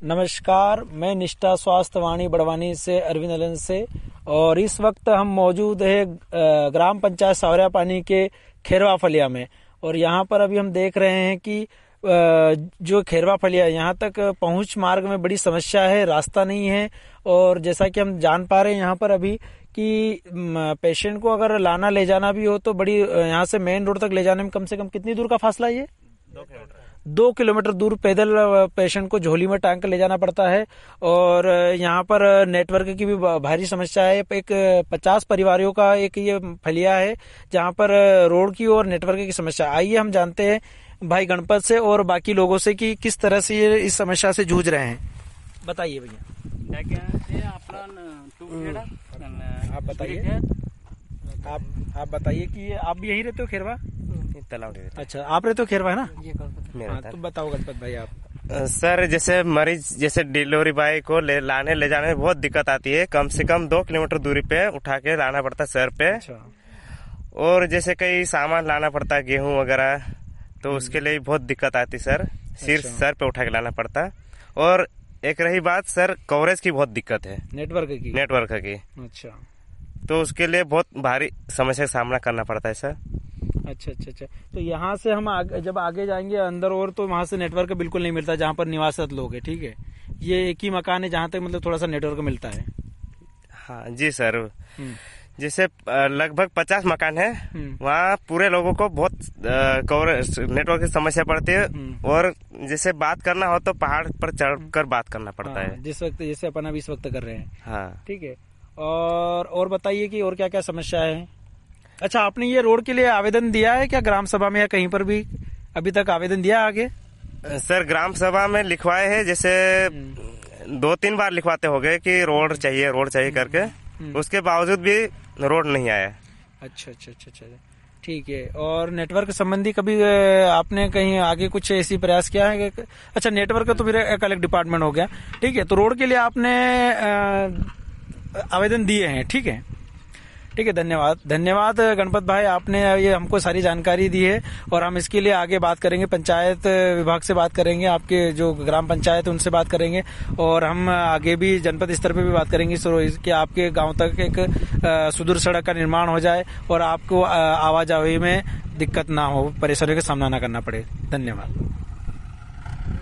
नमस्कार, मैं निष्ठा स्वास्थ्य वाणी बड़वानी से अरविंद अलन से। और इस वक्त हम मौजूद है ग्राम पंचायत सावरिया पानी के खेरवा फलिया में। और यहाँ पर अभी हम देख रहे हैं कि जो खेरवा फलिया यहाँ तक पहुँच मार्ग में बड़ी समस्या है, रास्ता नहीं है। और जैसा कि हम जान पा रहे हैं यहाँ पर अभी कि पेशेंट को अगर लाना ले जाना भी हो तो बड़ी यहाँ से मेन रोड तक ले जाने में कम से कम कितनी दूर का फासला है ये? 2 किलोमीटर दूर पैदल पेशेंट को झोली में टांग कर ले जाना पड़ता है। और यहाँ पर नेटवर्क की भी भारी समस्या है। एक 50 परिवारों का एक ये फलिया है जहाँ पर रोड की और नेटवर्क की समस्या। आइए हम जानते हैं भाई गणपत से और बाकी लोगों से कि किस तरह से ये इस समस्या से जूझ रहे हैं। बताइए भैया। आप बताइए, आप बताइए कि आप भी यहीं रहते हो खेरवा? अच्छा, आप रहते हो खेरवा है ना? हाँ, तो बताओ गणपत भाई आप। सर, जैसे मरीज जैसे डिलीवरी बॉय को लाने ले जाने में बहुत दिक्कत आती है। कम से कम 2 किलोमीटर दूरी पे उठा के लाना पड़ता है सर पे। अच्छा। और जैसे कई सामान लाना पड़ता है, गेहूं वगैरह, तो उसके लिए बहुत दिक्कत आती सर। सिर सर पे उठा के लाना पड़ता। और एक रही बात सर, कवरेज की बहुत दिक्कत है, नेटवर्क की। अच्छा, तो उसके लिए बहुत भारी समस्या का सामना करना पड़ता है सर। अच्छा। तो यहाँ से हम जब आगे जाएंगे अंदर और तो वहाँ से नेटवर्क बिल्कुल नहीं मिलता जहाँ पर निवासित लोग हैं, ठीक है? ये एक ही मकान है जहाँ तक मतलब थोड़ा सा नेटवर्क मिलता है। हाँ जी सर। जैसे लगभग 50 मकान है, वहाँ पूरे लोगों को बहुत नेटवर्क की समस्या पड़ती है। और जैसे बात करना हो तो पहाड़ पर चढ़कर बात करना पड़ता है, जिस वक्त जैसे अपन अभी इस वक्त कर रहे हैं। हाँ, ठीक है। और बताइए कि और क्या क्या समस्या है। अच्छा, आपने ये रोड के लिए आवेदन दिया है क्या ग्राम सभा में या कहीं पर भी अभी तक आवेदन दिया आगे? सर, ग्राम सभा में लिखवाए हैं, जैसे 2-3 बार लिखवाते हो गए कि रोड चाहिए करके। उसके बावजूद भी रोड नहीं आया। अच्छा। ठीक है। और नेटवर्क संबंधी कभी आपने कहीं आगे कुछ ऐसी प्रयास किया है? अच्छा, नेटवर्क का तो मेरा एक अलग डिपार्टमेंट हो गया। ठीक है, तो रोड के लिए आपने आवेदन दिए हैं। ठीक है। धन्यवाद गणपत भाई, आपने ये हमको सारी जानकारी दी है। और हम इसके लिए आगे बात करेंगे, पंचायत विभाग से बात करेंगे, आपके जो ग्राम पंचायत उनसे बात करेंगे। और हम आगे भी जनपद स्तर पे भी बात करेंगे कि आपके गांव तक एक सुदूर सड़क का निर्माण हो जाए और आपको आवाजाही में दिक्कत ना हो, परेशानियों का सामना ना करना पड़े। धन्यवाद।